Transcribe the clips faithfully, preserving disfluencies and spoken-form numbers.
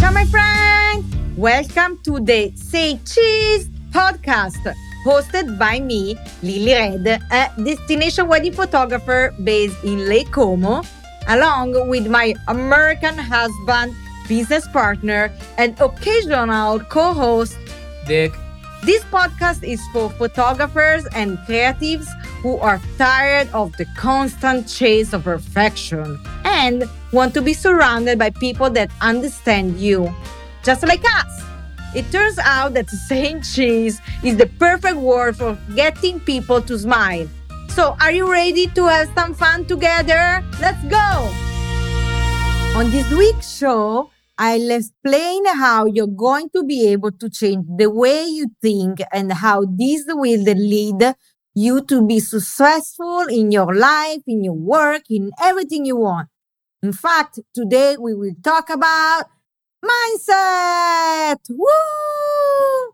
Ciao, my friend! Welcome to the Say Cheese podcast, hosted by me, Lily Red, a destination wedding photographer based in Lake Como, along with my American husband, business partner, and occasional co-host, Dick. This podcast is for photographers and creatives who are tired of the constant chase of perfection and want to be surrounded by people that understand you, just like us. It turns out that saying cheese is the perfect word for getting people to smile. So, are you ready to have some fun together? Let's go! On this week's show, I'll explain how you're going to be able to change the way you think and how this will lead you to be successful in your life, in your work, in everything you want. In fact, today we will talk about mindset. Woo!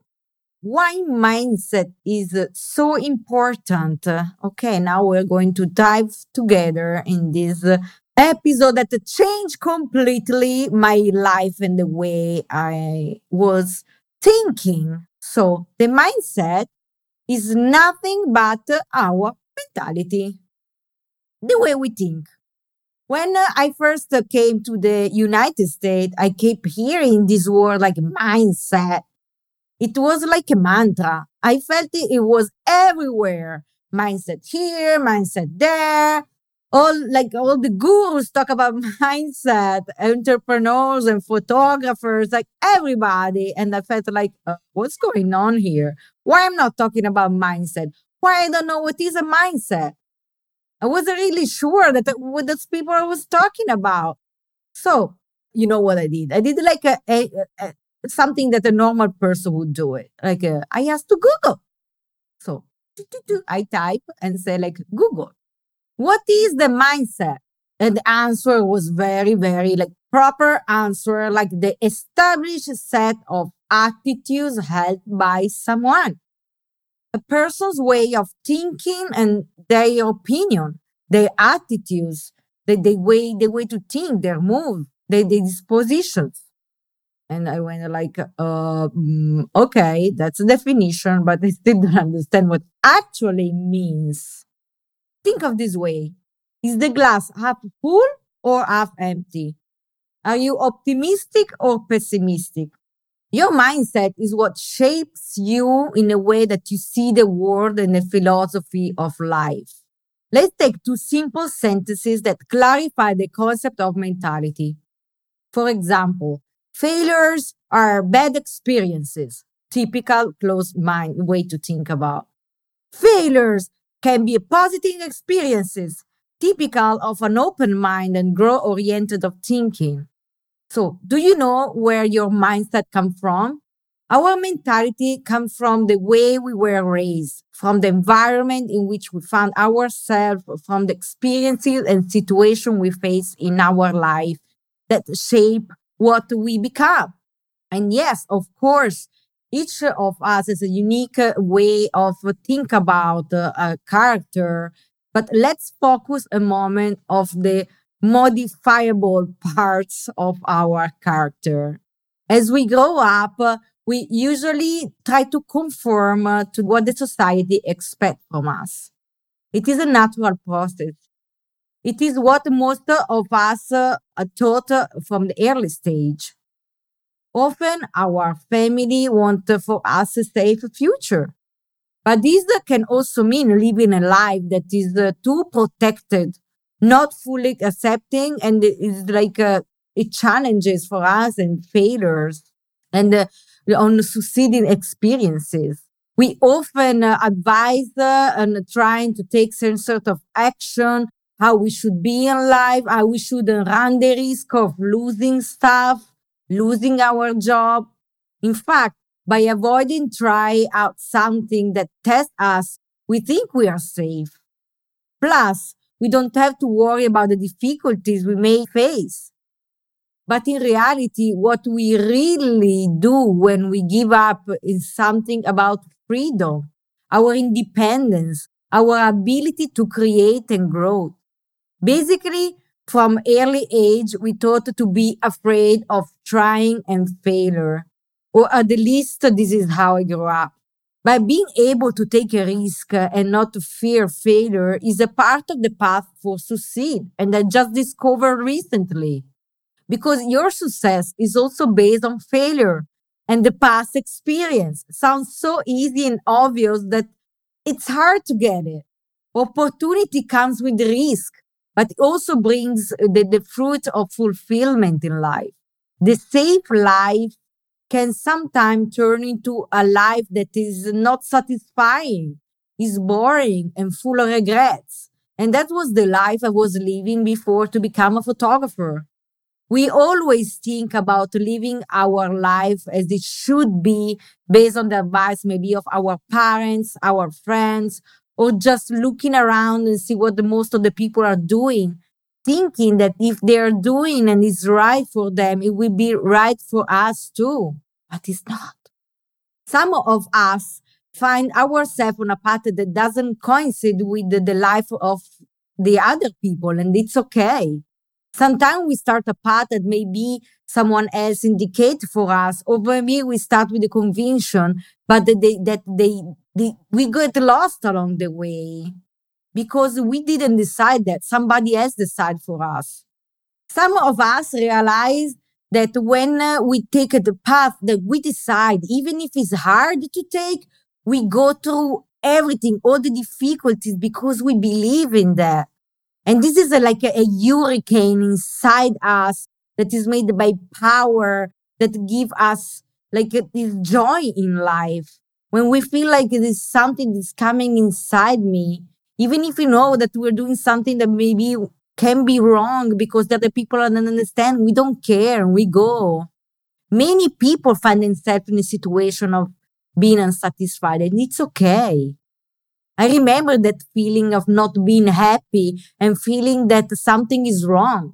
Why mindset is so important? Okay, now we're going to dive together in this episode that changed completely my life and the way I was thinking. So, the mindset is nothing but our mentality, the way we think. When uh, I first uh, came to the United States, I kept hearing this word like mindset. It was like a mantra. I felt it, it was everywhere. Mindset here, mindset there. All like all the gurus talk about mindset, entrepreneurs and photographers, like everybody. And I felt like, uh, what's going on here? Why I'm not talking about mindset? Why I don't know what is a mindset? I wasn't really sure that that- what those people I was talking about. So, you know what I did? I did like a, a, a something that a normal person would do it. Like uh, I asked to Google. So I type and say like Google, what is the mindset? And the answer was very, very like proper answer, like the established set of attitudes held by someone. A person's way of thinking and their opinion, their attitudes, the, the way the way to think, their move, their, their dispositions. And I went like, uh, mm, okay, that's a definition, but I still don't understand what actually means. Think of this way. Is the glass half full or half empty? Are you optimistic or pessimistic? Your mindset is what shapes you in a way that you see the world and the philosophy of life. Let's take two simple sentences that clarify the concept of mentality. For example, failures are bad experiences, typical closed mind way to think about. Failures can be positive experiences, typical of an open mind and growth oriented of thinking. So, do you know where your mindset comes from? Our mentality comes from the way we were raised, from the environment in which we found ourselves, from the experiences and situations we face in our life that shape what we become. And yes, of course, each of us has a unique uh, way of uh, think about uh, a character. But let's focus a moment of the modifiable parts of our character. As we grow up, uh, we usually try to conform uh, to what the society expects from us. It is a natural process. It is what most of us uh, are taught uh, from the early stage. Often our family want uh, for us a safe future. But this uh, can also mean living a life that is uh, too protected, not fully accepting, and it is like uh, it challenges for us and failures and uh, on succeeding experiences. We often uh, advise uh, and trying to take some sort of action, how we should be in life, how we shouldn't run the risk of losing stuff, losing our job. In fact, by avoiding try out something that tests us, we think we are safe. Plus, we don't have to worry about the difficulties we may face. But in reality, what we really do when we give up is something about freedom, our independence, our ability to create and grow. Basically, From early age, we taught to be afraid of trying and failure. Or at the least, this is how I grew up. But being able to take a risk uh, and not to fear failure is a part of the path for succeed. And I just discovered recently. Because your success is also based on failure and the past experience. Sounds so easy and obvious that it's hard to get it. Opportunity comes with risk, but it also brings the, the fruit of fulfillment in life. The safe life can sometimes turn into a life that is not satisfying, is boring, and full of regrets. And that was the life I was living before to become a photographer. We always think about living our life as it should be based on the advice maybe of our parents, our friends, or just looking around and see what the most of the people are doing, thinking that if they're doing and it's right for them, it will be right for us too. But it's not. Some of us find ourselves on a path that doesn't coincide with the, the life of the other people, and it's okay. Sometimes we start a path that maybe someone else indicate for us, or maybe we start with a conviction, but that they, that they, they we get lost along the way because we didn't decide that somebody else decided for us. Some of us realize that when uh, we take the path that we decide, even if it's hard to take, we go through everything, all the difficulties because we believe in that. And this is a, like a, a hurricane inside us that is made by power that give us like a, this joy in life. When we feel like it is something that's coming inside me, even if we know that we're doing something that maybe can be wrong because the other people don't understand, we don't care. We go. Many people find themselves in a situation of being unsatisfied, and it's okay. I remember that feeling of not being happy and feeling that something is wrong.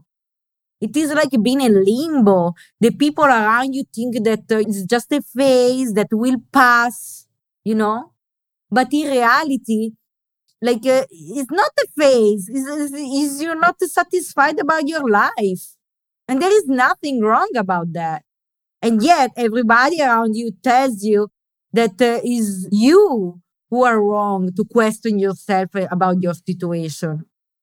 It is like being in limbo. The people around you think that uh, it's just a phase that will pass, you know? But in reality, like uh, it's not a phase. Is is is you're not satisfied about your life, and there is nothing wrong about that. And yet, everybody around you tells you that uh, is you who are wrong to question yourself uh, about your situation.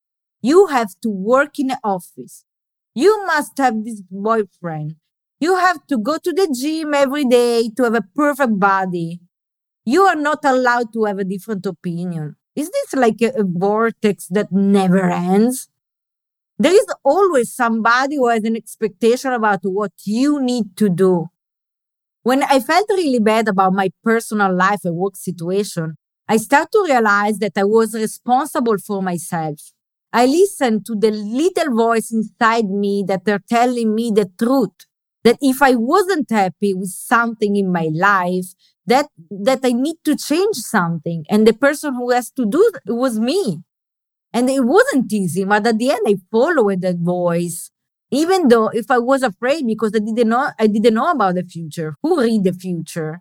You have to work in the office. You must have this boyfriend. You have to go to the gym every day to have a perfect body. You are not allowed to have a different opinion. Is this like a, a vortex that never ends? There is always somebody who has an expectation about what you need to do. When I felt really bad about my personal life and work situation, I started to realize that I was responsible for myself. I listened to the little voice inside me that are telling me the truth. That if I wasn't happy with something in my life, that that I need to change something. And the person who has to do it was me. And it wasn't easy, but at the end I followed that voice. Even though if I was afraid because I didn't know I didn't know about the future. Who read the future?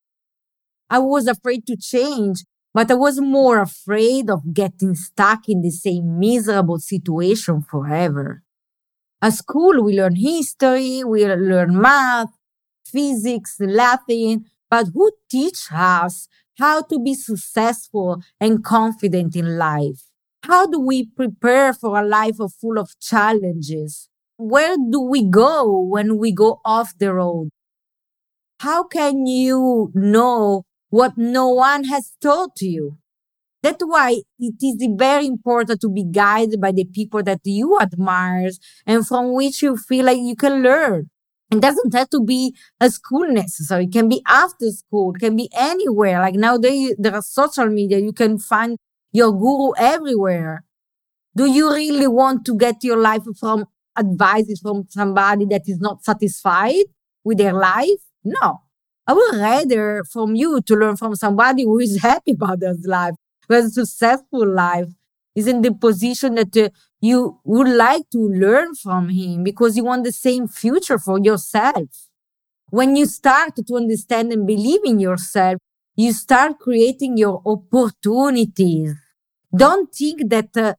I was afraid to change, but I was more afraid of getting stuck in the same miserable situation forever. At school, we learn history, we learn math, physics, Latin, but who teach us how to be successful and confident in life? How do we prepare for a life of full of challenges? Where do we go when we go off the road? How can you know what no one has taught you? That's why it is very important to be guided by the people that you admire and from which you feel like you can learn. It doesn't have to be a school necessary. It can be after school. It can be anywhere. Like nowadays, there are social media. You can find your guru everywhere. Do you really want to get your life from advices from somebody that is not satisfied with their life? No. I would rather from you to learn from somebody who is happy about their life, who has a successful life, is in the position that uh, you would like to learn from him because you want the same future for yourself. When you start to understand and believe in yourself, you start creating your opportunities. Don't think that uh,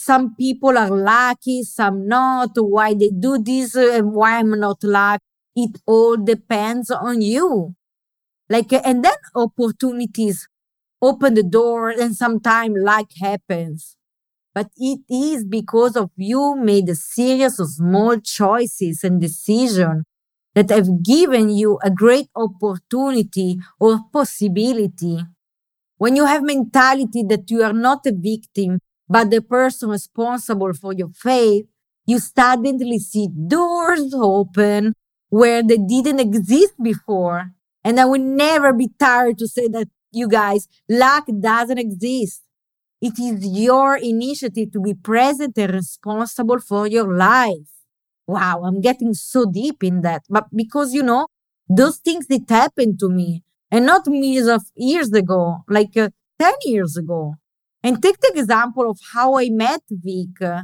some people are lucky, some not, why they do this uh, and why I'm not lucky. It all depends on you. Like, uh, and then opportunities open the door and sometimes luck happens. But it is because of you made a series of small choices and decisions that have given you a great opportunity or possibility. When you have mentality that you are not a victim, but the person responsible for your fate, you suddenly see doors open where they didn't exist before. And I will never be tired to say that, you guys, luck doesn't exist. It is your initiative to be present and responsible for your life. Wow, I'm getting so deep in that. But because, you know, those things that happened to me and not millions of years ago, like uh, ten years ago. And take the example of how I met Vic. Uh,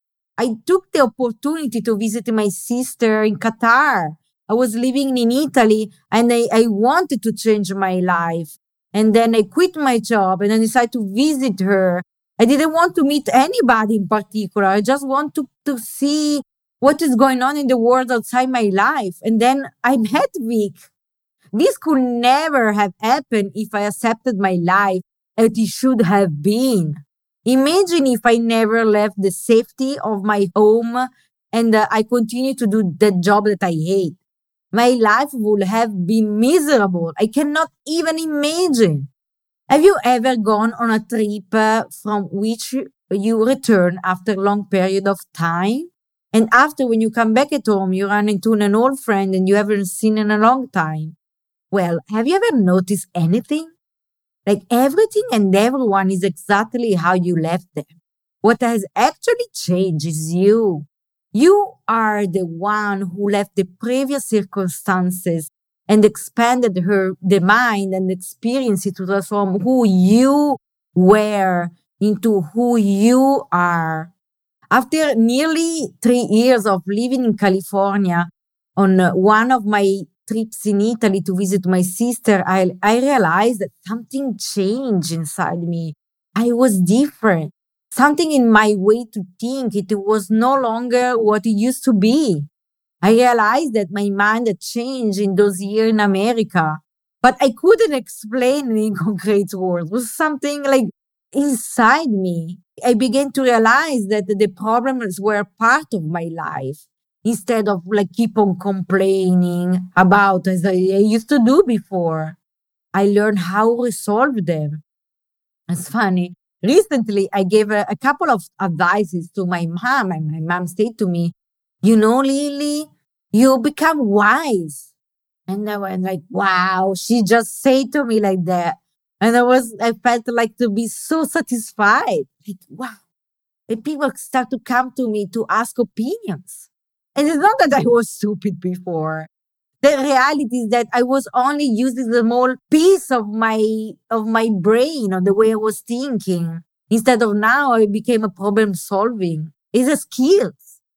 I took the opportunity to visit my sister in Qatar. I was living in Italy and I, I wanted to change my life. And then I quit my job and I decided to visit her. I didn't want to meet anybody in particular. I just want to, to see what is going on in the world outside my life. And then I met Vic. This could never have happened if I accepted my life as it should have been. Imagine if I never left the safety of my home and uh, I continue to do the job that I hate. My life would have been miserable. I cannot even imagine. Have you ever gone on a trip uh, from which you you return after a long period of time? And after, when you come back at home, you run into an old friend and you haven't seen in a long time. Well, have you ever noticed anything? Like everything and everyone is exactly how you left them. What has actually changed is you. You are the one who left the previous circumstances and expanded her the mind and experience it to transform who you were into who you are. After nearly three years of living in California, on uh, one of my trips in Italy to visit my sister, I, I realized that something changed inside me. I was different. Something in my way to think, it was no longer what it used to be. I realized that my mind had changed in those years in America, but I couldn't explain it in concrete words. It was something like inside me. I began to realize that the problems were part of my life instead of like keep on complaining about as I I used to do before. I learned how to resolve them. It's funny. Recently, I gave a, a couple of advices to my mom, and my mom said to me, "You know, Lily, you become wise." And I was like, "Wow!" She just said to me like that, and I was, I felt like to be so satisfied. Like, wow! And people start to come to me to ask opinions, and it's not that I was stupid before. The reality is that I was only using a small piece of my of my brain or the way I was thinking. Instead of now, I became a problem solving. It's a skill.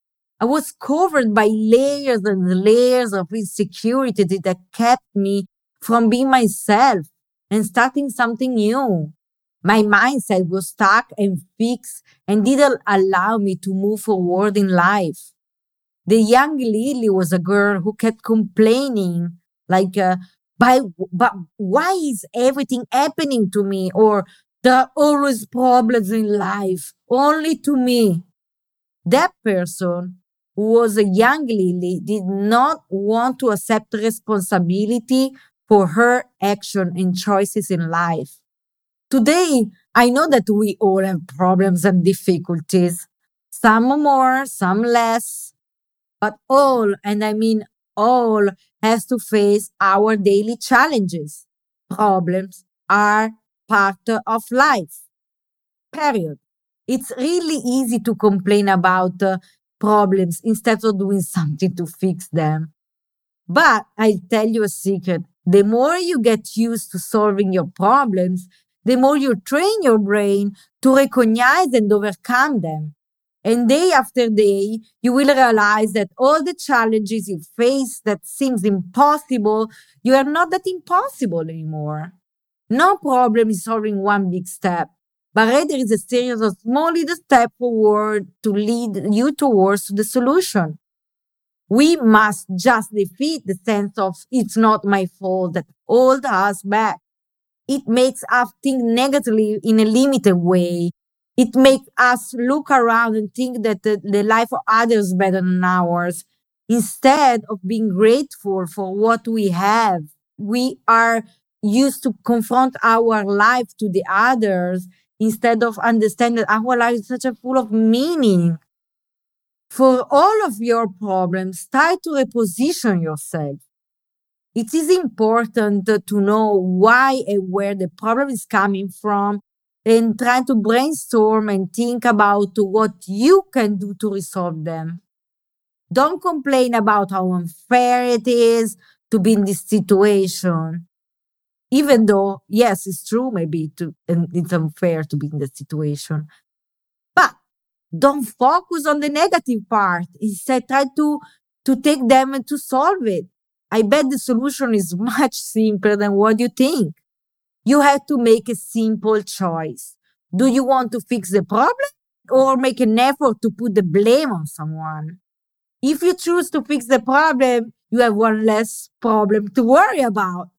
I was covered by layers and layers of insecurity that kept me from being myself and starting something new. My mindset was stuck and fixed and didn't allow me to move forward in life. The young Lily was a girl who kept complaining, like, uh, by, but why is everything happening to me? Or there are always problems in life, only to me. That person, who was a young Lily, did not want to accept responsibility for her action and choices in life. Today, I know that we all have problems and difficulties, some more, some less, but all, and I mean all, has to face our daily challenges. Problems are part of life. Period. It's really easy to complain about uh, problems instead of doing something to fix them. But I'll tell you a secret. The more you get used to solving your problems, the more you train your brain to recognize and overcome them. And day after day, you will realize that all the challenges you face that seems impossible, you are not that impossible anymore. No problem is solving one big step. but rather it's a series of small little steps forward to lead you towards the solution. We must just defeat the sense of it's not my fault that holds us back. It makes us think negatively in a limited way. It makes us look around and think that the, the life of others is better than ours. Instead of being grateful for what we have, we are used to confront our life to the others instead of understanding that our life is such a full of meaning. For all of your problems, try to reposition yourself. It is important to know why and where the problem is coming from and try to brainstorm and think about what you can do to resolve them. Don't complain about how unfair it is to be in this situation. Even though, yes, it's true, maybe to, and it's unfair to be in that situation. But don't focus on the negative part. Instead, try to, to take them and to solve it. I bet the solution is much simpler than what you think. You have to make a simple choice. Do you want to fix the problem or make an effort to put the blame on someone? If you choose to fix the problem, you have one less problem to worry about.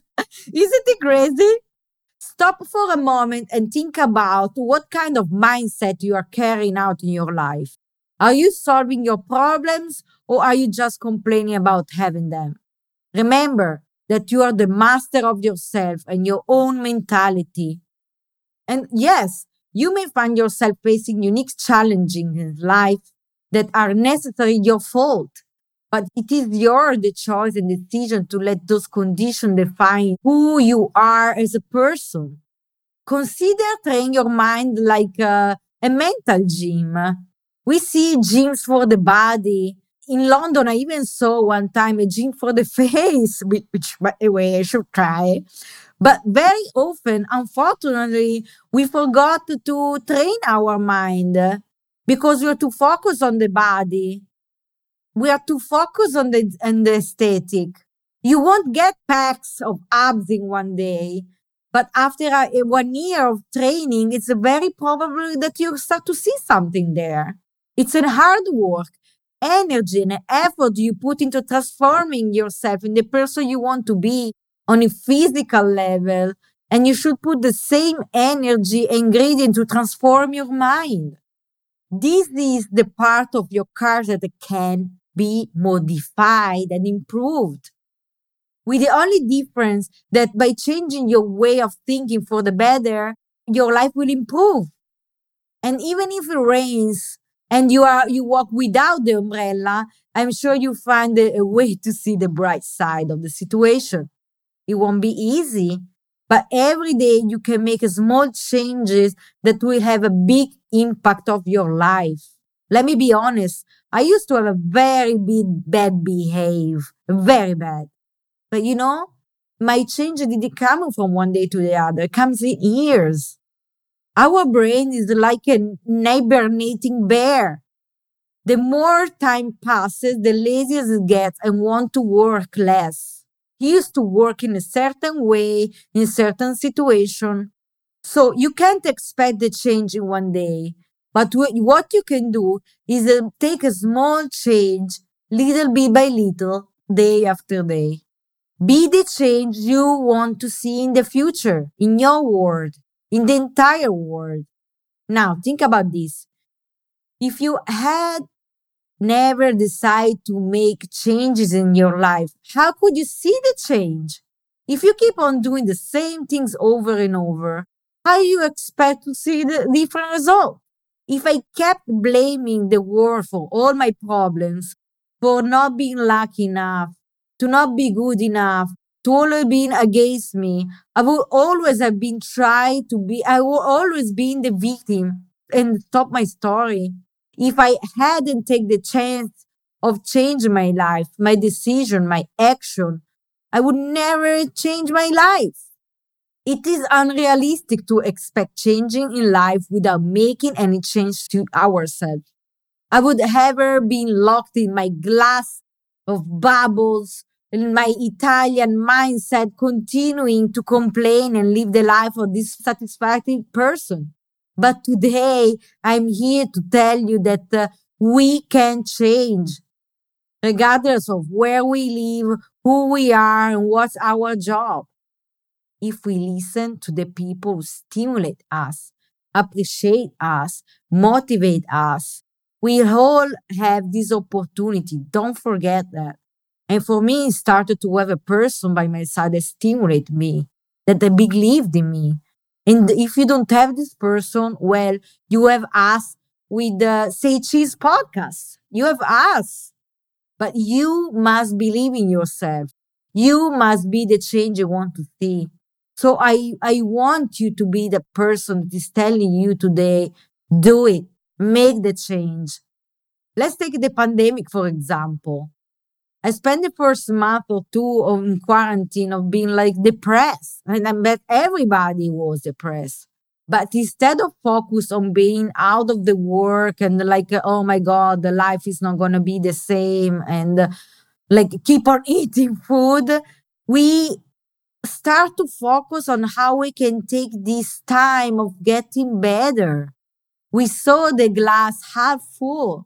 Isn't it crazy? Stop for a moment and think about what kind of mindset you are carrying out in your life. Are you solving your problems or are you just complaining about having them? Remember that you are the master of yourself and your own mentality. And yes, you may find yourself facing unique challenges in life that are necessarily your fault. But it is your the choice and decision to let those conditions define who you are as a person. Consider training your mind like a, a mental gym. We see gyms for the body. In London, I even saw one time a gym for the face, which, which by the way, I should try. But very often, unfortunately, we forgot to train our mind because we're too focused on the body. We are too focused on the, on the aesthetic. You won't get packs of abs in one day, but after a, a one year of training, it's very probable that you start to see something there. It's a hard work, energy, and effort you put into transforming yourself in the person you want to be on a physical level. And you should put the same energy ingredient to transform your mind. This is the part of your car that can be modified and improved. With the only difference that by changing your way of thinking for the better, your life will improve. And even if it rains and you are you walk without the umbrella, I'm sure you find a, a way to see the bright side of the situation. It won't be easy, but every day you can make small changes that will have a big impact of your life. Let me be honest. I used to have a very big bad behave, very bad. But you know, my change didn't come from one day to the other. It comes in years. Our brain is like a hibernating bear. The more time passes, the lazier it gets and want to work less. He used to work in a certain way, in a certain situation. So you can't expect the change in one day. But wh- what you can do is uh, take a small change, little bit by little, day after day. Be the change you want to see in the future, in your world, in the entire world. Now, think about this. If you had never decided to make changes in your life, how could you see the change? If you keep on doing the same things over and over, how do you expect to see the different result? If I kept blaming the world for all my problems, for not being lucky enough, to not be good enough, to always being against me, I would always have been trying to be, I would always be the victim and stop my story. If I hadn't taken the chance of changing my life, my decision, my action, I would never change my life. It is unrealistic to expect changing in life without making any change to ourselves. I would ever been locked in my glass of bubbles, in my Italian mindset, continuing to complain and live the life of this satisfied person. But today, I'm here to tell you that uh, we can change, regardless of where we live, who we are, and what's our job. If we listen to the people who stimulate us, appreciate us, motivate us, we all have this opportunity. Don't forget that. And for me, it started to have a person by my side that stimulated me, that they believed in me. And if you don't have this person, well, you have us with the Say Cheese podcast. You have us. But you must believe in yourself. You must be the change you want to see. So I, I want you to be the person that is telling you today, do it, make the change. Let's take the pandemic, for example. I spent the first month or two of in quarantine of being like depressed. And I bet everybody was depressed. But instead of focus on being out of the work and like, uh, oh my God, the life is not going to be the same and uh, like keep on eating food, we start to focus on how we can take this time of getting better. We saw the glass half full.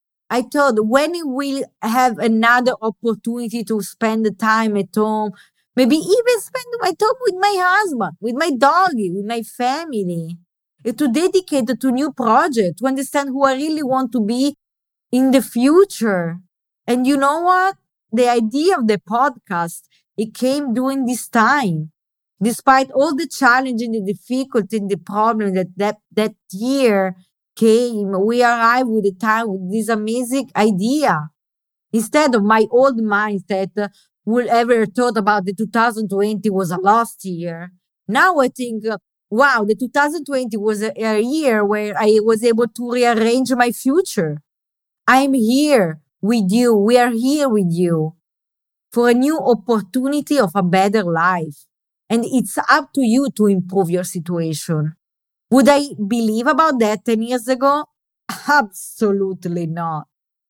I thought when we have another opportunity to spend the time at home, maybe even spend my time with my husband, with my doggy, with my family, uh, to dedicate it to new project, to understand who I really want to be in the future. And you know what? The idea of the podcast, it came during this time. Despite all the challenge and the difficulty and the problem that that, that year came, we arrived with the time with this amazing idea. Instead of my old mindset, uh, would ever thought about the two thousand twenty was a lost year. Now I think, uh, wow, the two thousand twenty was a, a year where I was able to rearrange my future. I'm here with you. We are here with you for a new opportunity of a better life. And it's up to you to improve your situation. Would I believe about that ten years ago? Absolutely not.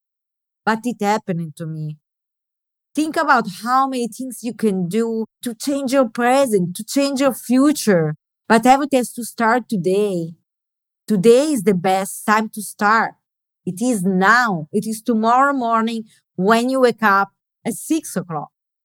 But it happened to me. Think about how many things you can do to change your present, to change your future. But everything has to start today. Today is the best time to start. It is now. It is tomorrow morning when you wake up at six o'clock.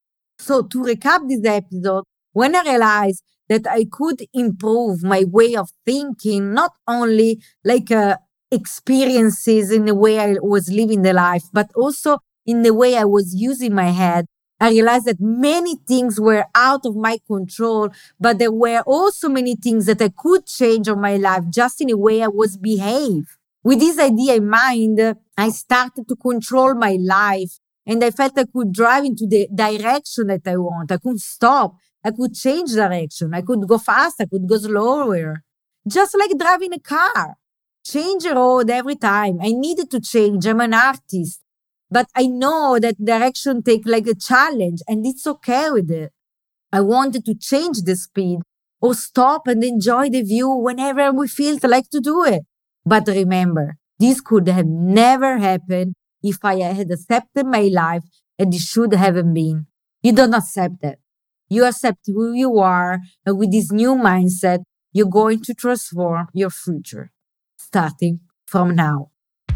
So to recap this episode, when I realized that I could improve my way of thinking, not only like uh, experiences in the way I was living the life, but also in the way I was using my head, I realized that many things were out of my control, but there were also many things that I could change on my life just in the way I was behave. With this idea in mind, uh, I started to control my life and I felt I could drive into the direction that I want. I could stop. I could change direction. I could go fast. I could go slower. Just like driving a car. Change the road every time. I needed to change. I'm an artist. But I know that direction take like a challenge and it's okay with it. I wanted to change the speed or stop and enjoy the view whenever we feel like to do it. But remember, this could have never happened if I had accepted my life and it should haven't been. You don't accept that. You accept who you are, and with this new mindset, you're going to transform your future, starting from now.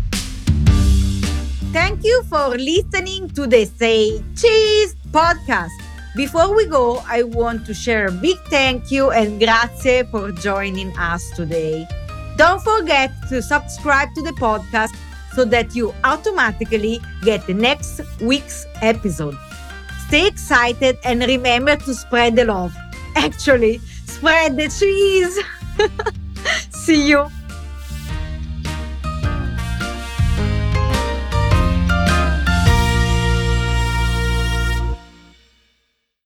Thank you for listening to the Say Cheese podcast. Before we go, I want to share a big thank you and grazie for joining us today. Don't forget to subscribe to the podcast so that you automatically get the next week's episode. Stay excited and remember to spread the love. Actually, spread the cheese. See you.